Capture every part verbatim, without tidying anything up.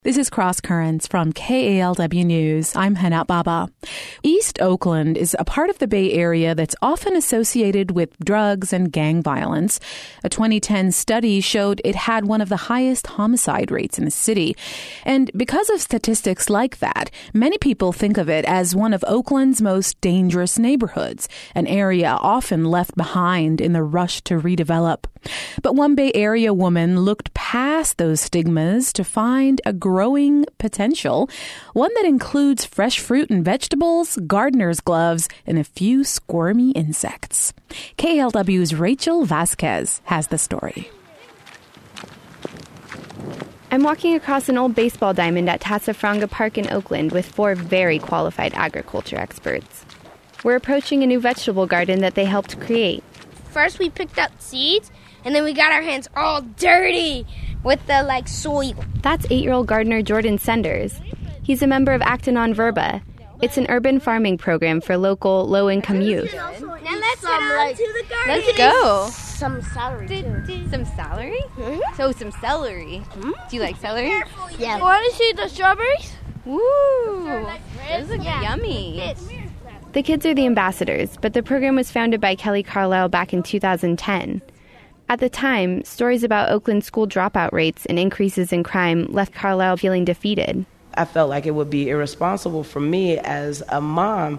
This is Cross Currents from K A L W News. I'm Hana Baba. East Oakland is a part of the Bay Area that's often associated with drugs and gang violence. A twenty ten study showed it had one of the highest homicide rates in the city. And because of statistics like that, many people think of it as one of Oakland's most dangerous neighborhoods, an area often left behind in the rush to redevelop. But one Bay Area woman looked past those stigmas to find a growing potential, one that includes fresh fruit and vegetables, gardener's gloves, and a few squirmy insects. K L W's Rachel Vasquez has the story. I'm walking across an old baseball diamond at Tassafranga Park in Oakland with four very qualified agriculture experts. We're approaching a new vegetable garden that they helped create. First, we picked up seeds, and then we got our hands all dirty with the, like, soil. That's eight-year-old gardener Jordan Senders. He's a member of Acton on Verba. It's an urban farming program for local, low-income youth. Now let's get on like, to the garden. Let's go. Some celery, too. Some celery? Mm-hmm. So some celery. Mm-hmm. Do you like celery? Yeah. Want to see the strawberries? Woo! Those look yeah. yummy. The kids are the ambassadors, but the program was founded by Kelly Carlisle back in two thousand ten. At the time, stories about Oakland school dropout rates and increases in crime left Carlisle feeling defeated. I felt like it would be irresponsible for me as a mom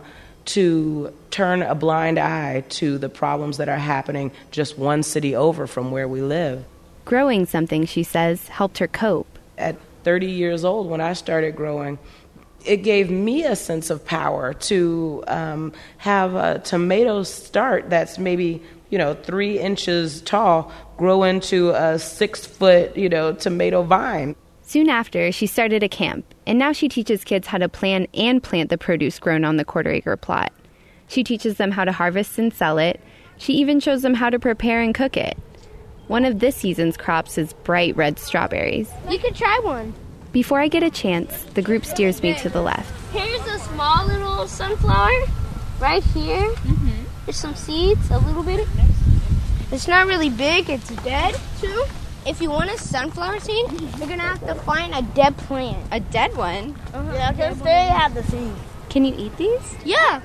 to turn a blind eye to the problems that are happening just one city over from where we live. Growing something, she says, helped her cope. At thirty years old, when I started growing, it gave me a sense of power to um, have a tomato start that's maybe, you know, three inches tall, grow into a six-foot, you know, tomato vine. Soon after, she started a camp, and now she teaches kids how to plan and plant the produce grown on the quarter-acre plot. She teaches them how to harvest and sell it. She even shows them how to prepare and cook it. One of this season's crops is bright red strawberries. You could try one. Before I get a chance, the group steers me to the left. Here's a small little sunflower right here. Mm-hmm. There's some seeds, a little bit. It's not really big, it's dead too. If you want a sunflower seed, you're gonna have to find a dead plant. A dead one? Uh-huh. Yeah, because they have the seed. Can you eat these? Yeah.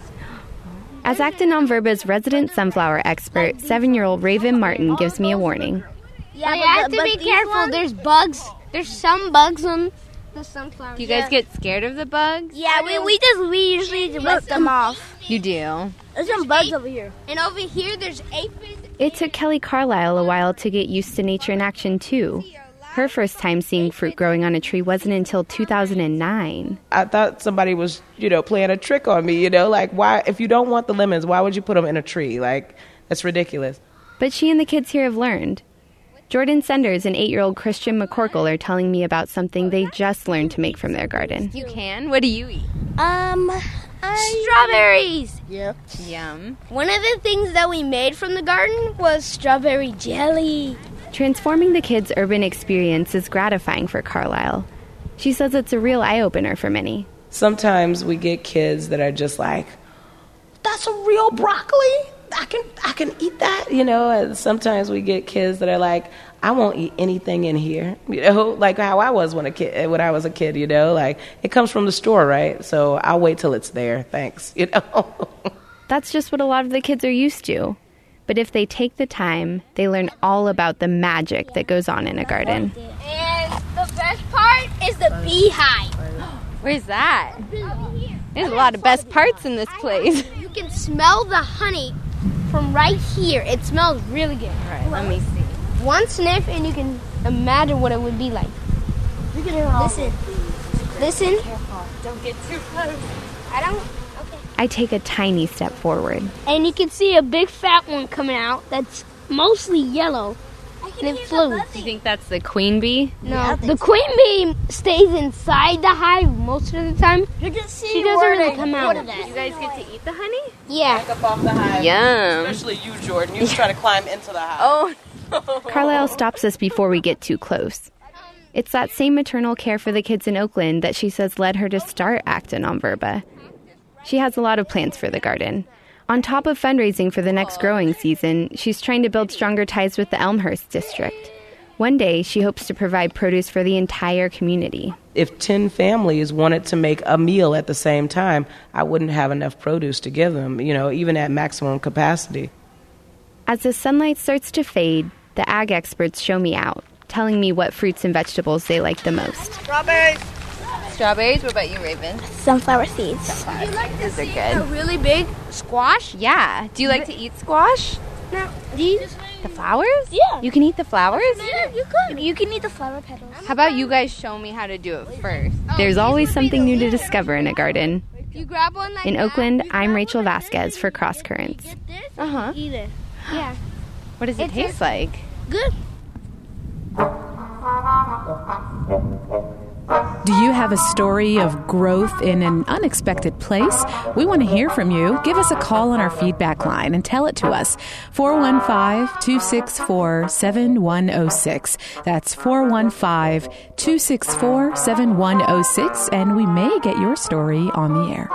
As Acton on Verba's resident sunflower expert, seven-year-old Raven Martin gives me a warning. Yeah, you have to be careful. Ones? There's bugs. There's some bugs on the sunflower. Do you guys yeah. get scared of the bugs? Yeah, we, we just we usually rip them off. You do? There's some bugs over here. And over here, there's aphids. It took Kelly Carlisle a while to get used to nature in action, too. Her first time seeing fruit growing on a tree wasn't until two thousand nine. I thought somebody was, you know, playing a trick on me, you know, like, why, if you don't want the lemons, why would you put them in a tree? Like, that's ridiculous. But she and the kids here have learned. Jordan Senders and eight-year-old Christian McCorkle are telling me about something they just learned to make from their garden. You can? What do you eat? Um, I... Strawberries. Yep. Yum. One of the things that we made from the garden was strawberry jelly. Transforming the kids' urban experience is gratifying for Carlisle. She says it's a real eye-opener for many. Sometimes we get kids that are just like, that's a real broccoli? I can I can eat that, you know, and sometimes we get kids that are like, I won't eat anything in here, you know, like how I was when a kid when I was a kid, you know, like it comes from the store, right? So I'll wait till it's there, thanks, you know. That's just what a lot of the kids are used to. But if they take the time, they learn all about the magic that goes on in a garden. And the best part is the beehive. Where's that? There's a lot of best parts in this place. You can smell the honey from right here. It smells really good. All right, let me see. One sniff and you can imagine what it would be like. Listen. Listen. Be careful. Don't get too close. I don't. Okay. I take a tiny step forward. And you can see a big fat one coming out that's mostly yellow. And it floats. Do you think that's the queen bee? No, yeah, the so. queen bee stays inside the hive most of the time. You can see she doesn't really come out. Do you guys get to eat the honey? Yeah. Back up off the hive. Yum. Especially you, Jordan. You try to climb into the hive. Oh. Carlisle stops us before we get too close. It's that same maternal care for the kids in Oakland that she says led her to start Acton on Verba. She has a lot of plans for the garden. On top of fundraising for the next growing season, she's trying to build stronger ties with the Elmhurst district. One day, she hopes to provide produce for the entire community. If ten families wanted to make a meal at the same time, I wouldn't have enough produce to give them, you know, even at maximum capacity. As the sunlight starts to fade, the ag experts show me out, telling me what fruits and vegetables they like the most. Strawberries. Strawberries? What about you, Raven? Sunflower seeds. Sunflower. Those are A good. really big squash. Yeah. Do you like to eat squash? No, these. The flowers? Yeah. You can eat the flowers? Yeah, you could. You can eat the flower petals. How about you guys show me how to do it first? There's always something new to discover in a garden. You grab one like In that, Oakland, you I'm grab Rachel one like Vasquez this, for and you Cross Currents. Get this Uh-huh. and eat it. Yeah. What does it It taste tastes- like? Good. Do you have a story of growth in an unexpected place? We want to hear from you. Give us a call on our feedback line and tell it to us. four one five, two six four, seven one zero six. That's four one five, two six four, seven one zero six, and we may get your story on the air.